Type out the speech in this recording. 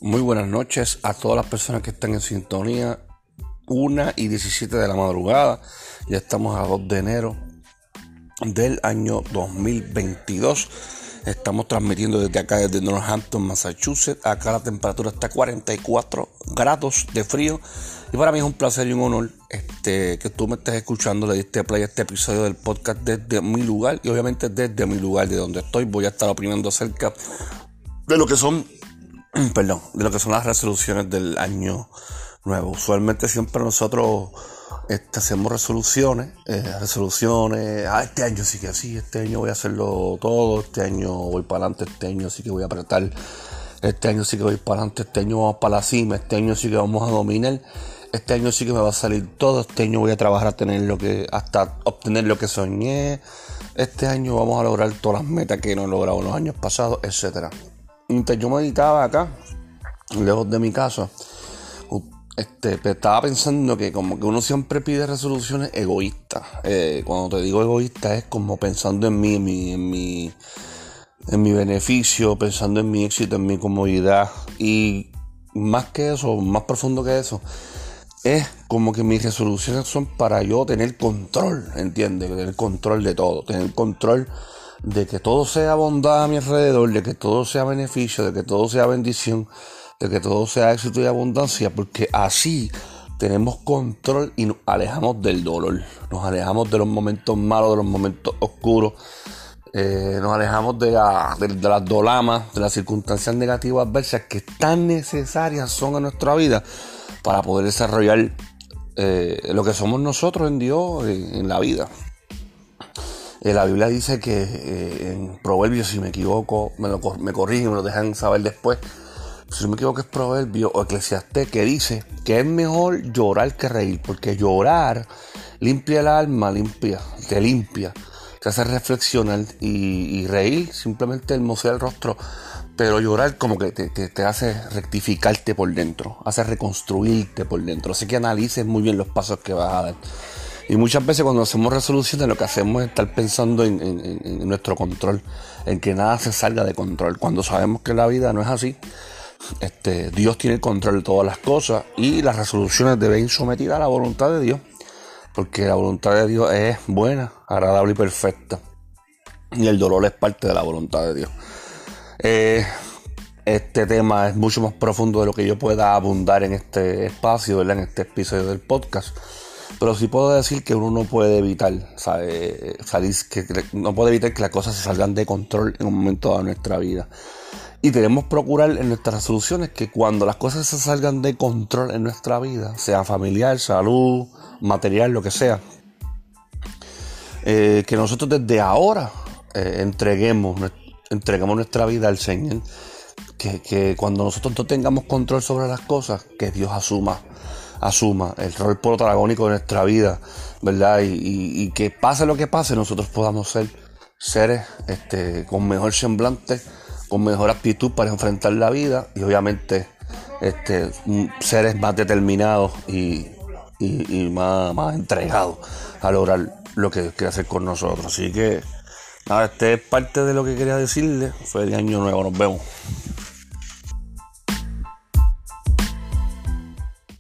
Muy buenas noches a todas las personas que están en sintonía. 1:17 de la madrugada. Ya estamos a 2 de enero del año 2022. Estamos transmitiendo desde acá, desde Northampton, Massachusetts. Acá la temperatura está a 44 grados de frío. Y para mí es un placer y un honor que tú me estés escuchando. Le diste play a este episodio del podcast desde mi lugar. Y obviamente desde mi lugar, de donde estoy, voy a estar opinando acerca de lo que son las resoluciones del año nuevo. Usualmente siempre nosotros hacemos resoluciones, este año sí que sí, este año voy a hacerlo todo, este año voy para adelante, este año sí que voy a apretar, este año sí que voy para adelante, este año vamos para la cima, este año sí que vamos a dominar, este año sí que me va a salir todo, este año voy a trabajar hasta obtener lo que soñé, este año vamos a lograr todas las metas que no he logrado en los años pasados, etcétera. Mientras yo meditaba acá, lejos de mi casa, estaba pensando que como que uno siempre pide resoluciones egoístas. Cuando te digo egoísta es como pensando en mí, en mi beneficio, pensando en mi éxito, en mi comodidad. Y más que eso, más profundo que eso, es como que mis resoluciones son para yo tener control, ¿entiendes? Tener control de todo, tener control de que todo sea bondad a mi alrededor, de que todo sea beneficio, de que todo sea bendición, de que todo sea éxito y abundancia, porque así tenemos control y nos alejamos del dolor, nos alejamos de los momentos malos, de los momentos oscuros, nos alejamos de las dolamas, de las circunstancias negativas adversas que tan necesarias son en nuestra vida para poder desarrollar lo que somos nosotros en Dios, en la vida. La Biblia dice que en Proverbios, si me equivoco, me corrigen, me lo dejan saber después. Si no me equivoco es Proverbios o Eclesiastés, que dice que es mejor llorar que reír, porque llorar limpia el alma, te limpia, te hace reflexionar, y reír simplemente hermosea el rostro, pero llorar como que te hace rectificarte por dentro, hace reconstruirte por dentro, así que analices muy bien los pasos que vas a dar. Y muchas veces cuando hacemos resoluciones lo que hacemos es estar pensando en nuestro control, en que nada se salga de control, cuando sabemos que la vida no es así. Dios tiene el control de todas las cosas y las resoluciones deben ir sometidas a la voluntad de Dios, porque la voluntad de Dios es buena, agradable y perfecta, y el dolor es parte de la voluntad de Dios. Este tema es mucho más profundo de lo que yo pueda abundar en este espacio, ¿verdad? En este episodio del podcast. Pero sí puedo decir que uno no puede evitar, no puede evitar que las cosas se salgan de control en un momento de nuestra vida. Y debemos procurar en nuestras resoluciones que cuando las cosas se salgan de control en nuestra vida, sea familiar, salud, material, lo que sea, que nosotros desde ahora entreguemos nuestra vida al Señor. Que cuando nosotros no tengamos control sobre las cosas, que Dios asuma el rol protagónico de nuestra vida, ¿verdad? Y que pase lo que pase, nosotros podamos ser seres con mejor semblante, con mejor actitud para enfrentar la vida, y obviamente seres más determinados y más entregados a lograr lo que quiere hacer con nosotros. Así que nada, es parte de lo que quería decirle. Feliz año nuevo, nos vemos.